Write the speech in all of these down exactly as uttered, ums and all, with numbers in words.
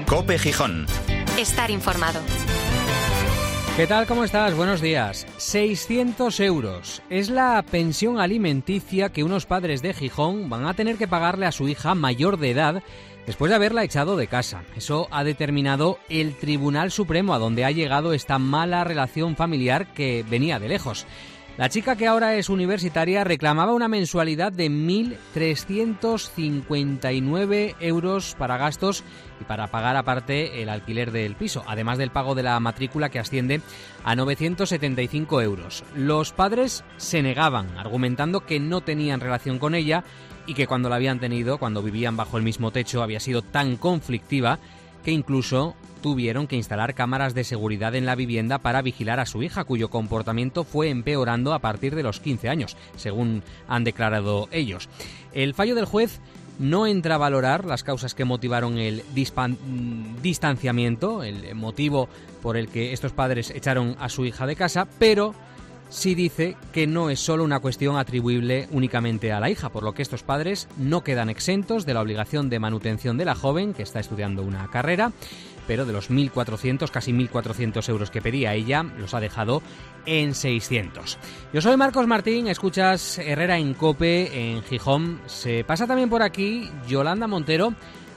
COPE Gijón. Estar informado. ¿Qué tal? ¿Cómo estás? Buenos días. seiscientos euros. Es la pensión alimenticia que unos padres de Gijón van a tener que pagarle a su hija mayor de edad después de haberla echado de casa. Eso ha determinado el Tribunal Supremo, a donde ha llegado esta mala relación familiar que venía de lejos. La chica, que ahora es universitaria, reclamaba una mensualidad de mil trescientos cincuenta y nueve euros para gastos y para pagar aparte el alquiler del piso, además del pago de la matrícula, que asciende a novecientos setenta y cinco euros. Los padres se negaban, argumentando que no tenían relación con ella y que cuando la habían tenido, cuando vivían bajo el mismo techo, había sido tan conflictiva que incluso tuvieron que instalar cámaras de seguridad en la vivienda para vigilar a su hija, cuyo comportamiento fue empeorando a partir de los quince años, según han declarado ellos. El fallo del juez no entra a valorar las causas que motivaron el dispan- distanciamiento, el motivo por el que estos padres echaron a su hija de casa, pero sí dice que no es solo una cuestión atribuible únicamente a la hija, por lo que estos padres no quedan exentos de la obligación de manutención de la joven, que está estudiando una carrera, pero de los mil cuatrocientos, casi mil cuatrocientos euros que pedía ella, los ha dejado en seiscientos. Yo soy Marcos Martín, escuchas Herrera en COPE en Gijón. Se pasa también por aquí Yolanda Montero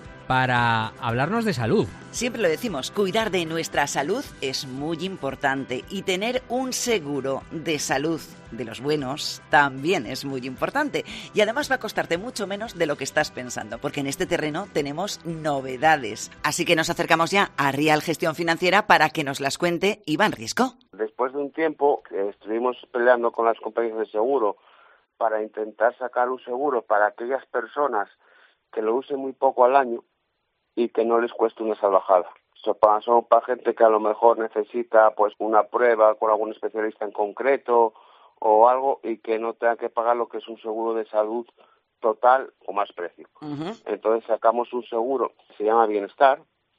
para hablarnos de salud. Siempre lo decimos, cuidar de nuestra salud es muy importante y tener un seguro de salud de los buenos también es muy importante. Y además va a costarte mucho menos de lo que estás pensando, porque en este terreno tenemos novedades. Así que nos acercamos ya a Rial Gestión Financiera para que nos las cuente Iván Risco. Después de un tiempo que estuvimos peleando con las compañías de seguro para intentar sacar un seguro para aquellas personas que lo usen muy poco al año y que no les cueste una salvajada. Son para, son para gente que a lo mejor necesita pues una prueba con algún especialista en concreto o algo y que no tenga que pagar lo que es un seguro de salud total o más precio. Uh-huh. Entonces sacamos un seguro que se llama Bienestar,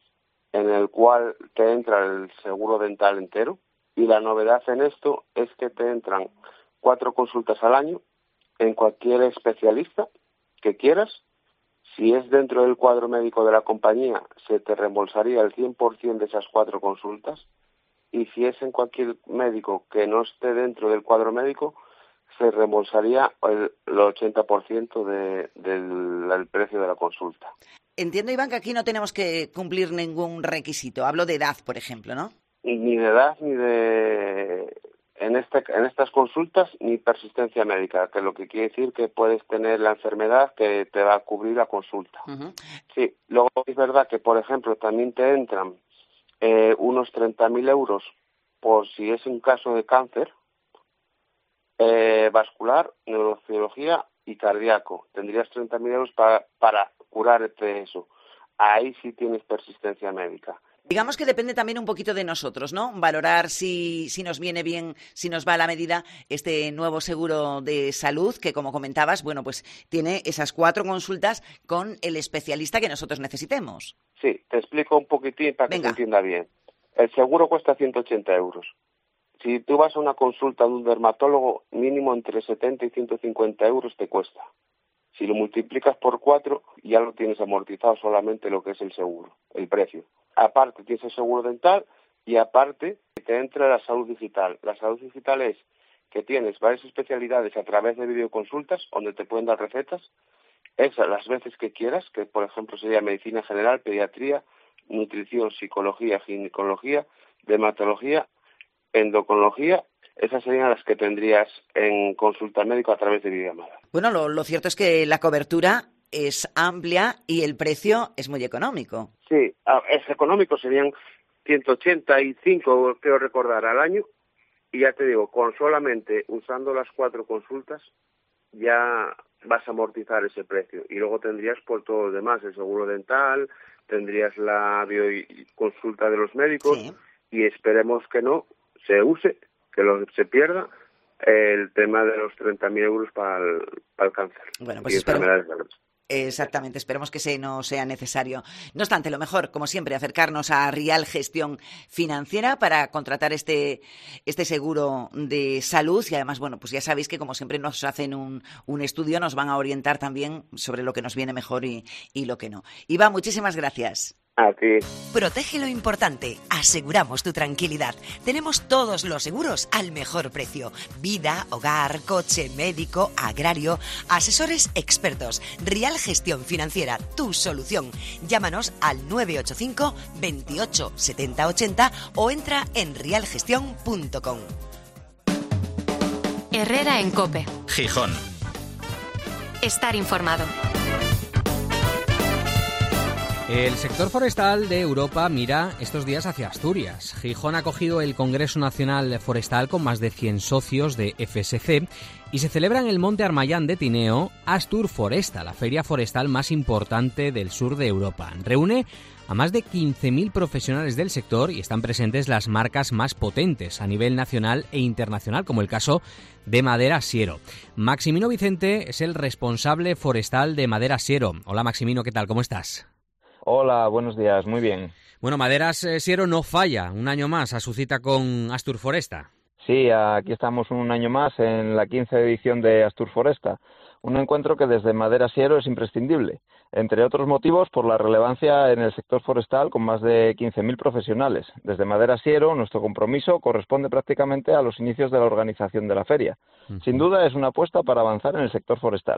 en el cual te entra el seguro dental entero, y la novedad en esto es que te entran cuatro consultas al año en cualquier especialista que quieras. Si es dentro del cuadro médico de la compañía, se te reembolsaría el cien por ciento de esas cuatro consultas. Y si es en cualquier médico que no esté dentro del cuadro médico, se reembolsaría el, el ochenta por ciento de, del, del precio de la consulta. Entiendo, Iván, que aquí no tenemos que cumplir ningún requisito. Hablo de edad, por ejemplo, ¿no? Ni de edad, ni de... En, este, en estas consultas, ni persistencia médica, que lo que quiere decir que puedes tener la enfermedad que te va a cubrir la consulta. Uh-huh. Sí, luego es verdad que, por ejemplo, también te entran eh, unos treinta mil euros por si es un caso de cáncer eh, vascular, neurocirugía y cardíaco. Tendrías treinta mil euros para, para curarte eso. Ahí sí tienes persistencia médica. Digamos que depende también un poquito de nosotros, ¿no? Valorar si, si nos viene bien, si nos va a la medida este nuevo seguro de salud que, como comentabas, bueno, pues tiene esas cuatro consultas con el especialista que nosotros necesitemos. Sí, te explico un poquitín para que Venga. se entienda bien. El seguro cuesta ciento ochenta euros. Si tú vas a una consulta de un dermatólogo, mínimo entre setenta y ciento cincuenta euros te cuesta. Si lo multiplicas por cuatro, ya lo tienes amortizado solamente lo que es el seguro, el precio. Aparte tienes el seguro dental y aparte te entra la salud digital. La salud digital es que tienes varias especialidades a través de videoconsultas donde te pueden dar recetas, esas las veces que quieras, que por ejemplo sería medicina general, pediatría, nutrición, psicología, ginecología, dermatología, endocrinología. Esas serían las que tendrías en consulta médica a través de videollamada. Bueno, lo, lo cierto es que la cobertura es amplia y el precio es muy económico. Sí, es económico, serían ciento ochenta y cinco, creo recordar, al año. Y ya te digo, con solamente usando las cuatro consultas, ya vas a amortizar ese precio. Y luego tendrías por todo lo demás, el seguro dental, tendrías la videoconsulta de los médicos, sí. Y esperemos que no se use, que lo, se pierda el tema de los treinta mil euros para el, para el cáncer. Bueno, pues esperemos. Exactamente, esperemos que ese no sea necesario. No obstante, lo mejor, como siempre, acercarnos a Rial Gestión Financiera para contratar este, este seguro de salud y además, bueno, pues ya sabéis que como siempre nos hacen un, un estudio, nos van a orientar también sobre lo que nos viene mejor y, y lo que no. Iván, muchísimas gracias. A ti. Protege lo importante, aseguramos tu tranquilidad. Tenemos todos los seguros al mejor precio. Vida, hogar, coche, médico, agrario, asesores expertos. Rial Gestión Financiera, tu solución. Llámanos al nueve ocho cinco, veintiocho, setenta, ochenta o entra en rial gestión punto com. Herrera en COPE. Gijón. Estar informado. El sector forestal de Europa mira estos días hacia Asturias. Gijón ha acogido el Congreso Nacional Forestal con más de cien socios de F S C y se celebra en el Monte Armayán de Tineo Asturforesta, la feria forestal más importante del sur de Europa. Reúne a más de quince mil profesionales del sector y están presentes las marcas más potentes a nivel nacional e internacional, como el caso de Madera Siero. Maximino Vicente es el responsable forestal de Madera Siero. Hola Maximino, ¿qué tal? ¿Cómo estás? Hola, buenos días, muy bien. Bueno, Maderas eh, Siero no falla un año más a su cita con Asturforesta. Sí, aquí estamos un año más en la quince edición de Asturforesta, un encuentro que desde Madera Siero es imprescindible, entre otros motivos por la relevancia en el sector forestal con más de quince mil profesionales. Desde Madera Siero nuestro compromiso corresponde prácticamente a los inicios de la organización de la feria. Uh-huh. Sin duda es una apuesta para avanzar en el sector forestal.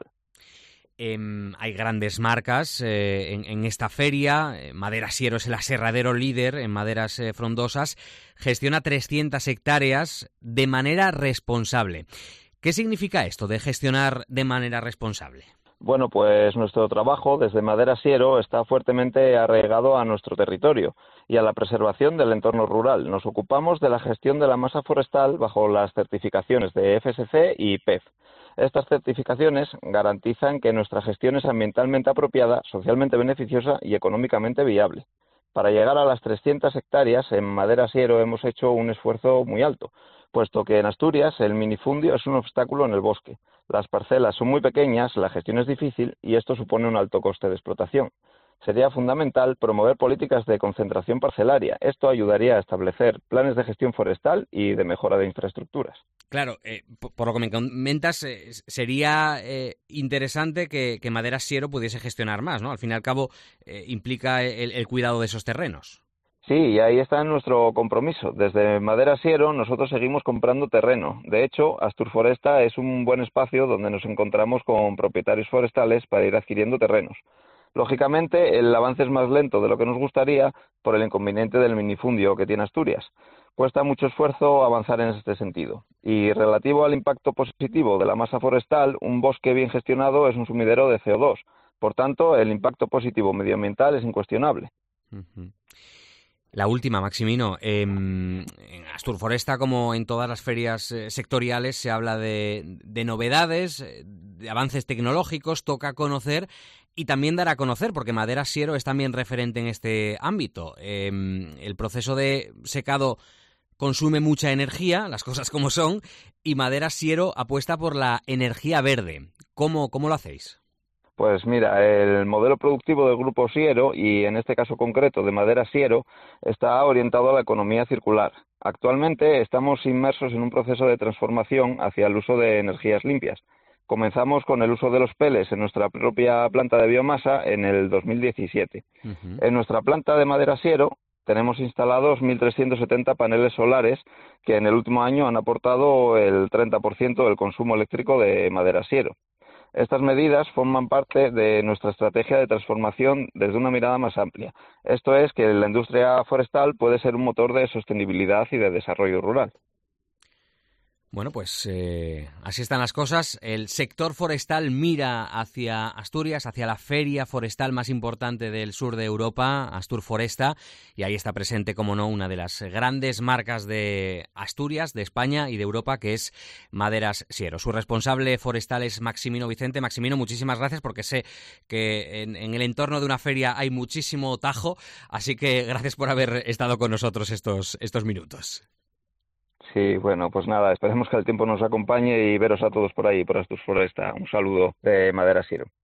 Eh, hay grandes marcas eh, en, en esta feria. Madera Siero es el aserradero líder en maderas eh, frondosas. Gestiona trescientas hectáreas de manera responsable. ¿Qué significa esto de gestionar de manera responsable? Bueno, pues nuestro trabajo desde Madera Siero está fuertemente arraigado a nuestro territorio y a la preservación del entorno rural. Nos ocupamos de la gestión de la masa forestal bajo las certificaciones de F S C y P E F. Estas certificaciones garantizan que nuestra gestión es ambientalmente apropiada, socialmente beneficiosa y económicamente viable. Para llegar a las trescientas hectáreas, en Madera Siero hemos hecho un esfuerzo muy alto, puesto que en Asturias el minifundio es un obstáculo en el bosque. Las parcelas son muy pequeñas, la gestión es difícil y esto supone un alto coste de explotación. Sería fundamental promover políticas de concentración parcelaria. Esto ayudaría a establecer planes de gestión forestal y de mejora de infraestructuras. Claro, eh, por, por lo que me comentas, eh, sería eh, interesante que, que Madera Siero pudiese gestionar más, ¿no? Al fin y al cabo, eh, implica el, el cuidado de esos terrenos. Sí, y ahí está nuestro compromiso. Desde Madera Siero nosotros seguimos comprando terreno. De hecho, Asturforesta es un buen espacio donde nos encontramos con propietarios forestales para ir adquiriendo terrenos. Lógicamente, el avance es más lento de lo que nos gustaría por el inconveniente del minifundio que tiene Asturias. Cuesta mucho esfuerzo avanzar en este sentido. Y relativo al impacto positivo de la masa forestal, un bosque bien gestionado es un sumidero de C O dos. Por tanto, el impacto positivo medioambiental es incuestionable. Uh-huh. La última, Maximino. Eh, en Asturforesta, como en todas las ferias eh, sectoriales, se habla de, de novedades, de avances tecnológicos, toca conocer y también dar a conocer, porque Madera Siero es también referente en este ámbito. Eh, el proceso de secado consume mucha energía, las cosas como son, y Madera Siero apuesta por la energía verde. ¿Cómo, cómo lo hacéis? Pues mira, el modelo productivo del Grupo Siero, y en este caso concreto de Madera Siero, está orientado a la economía circular. Actualmente estamos inmersos en un proceso de transformación hacia el uso de energías limpias. Comenzamos con el uso de los peles en nuestra propia planta de biomasa en el dos mil diecisiete. Uh-huh. En nuestra planta de Madera Siero tenemos instalados mil trescientos setenta paneles solares que en el último año han aportado el treinta por ciento del consumo eléctrico de Madera Siero. Estas medidas forman parte de nuestra estrategia de transformación desde una mirada más amplia. Esto es que la industria forestal puede ser un motor de sostenibilidad y de desarrollo rural. Bueno, pues eh, así están las cosas. El sector forestal mira hacia Asturias, hacia la feria forestal más importante del sur de Europa, Asturforesta, y ahí está presente, como no, una de las grandes marcas de Asturias, de España y de Europa, que es Maderas Siero. Su responsable forestal es Maximino Vicente. Maximino, muchísimas gracias, porque sé que en, en el entorno de una feria hay muchísimo tajo, así que gracias por haber estado con nosotros estos, estos minutos. Sí, bueno, pues nada, esperemos que el tiempo nos acompañe y veros a todos por ahí, por Asturforesta. Un saludo de Madera Siero.